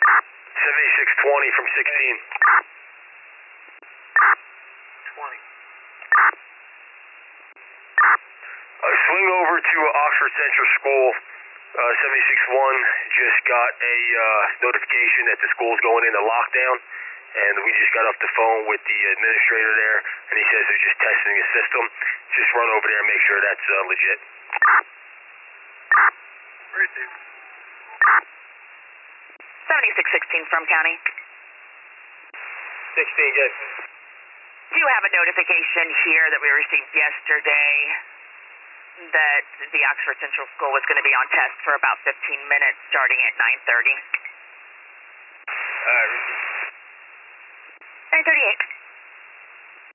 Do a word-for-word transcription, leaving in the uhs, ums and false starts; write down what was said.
seventy-six twenty from sixteen. twenty. Uh, swing over to uh, Oxford Central School. Uh, seventy-six one just got a uh, notification that the school's going into lockdown, and we just got off the phone with the administrator there, and he says they're just testing the system. Just run over there and make sure that's uh, legit. Receive. seventy-six sixteen from county. sixteen, yes. Do you have a notification here that we received yesterday that the Oxford Central School was going to be on test for about fifteen minutes starting at nine thirty? Uh, nine thirty-eight.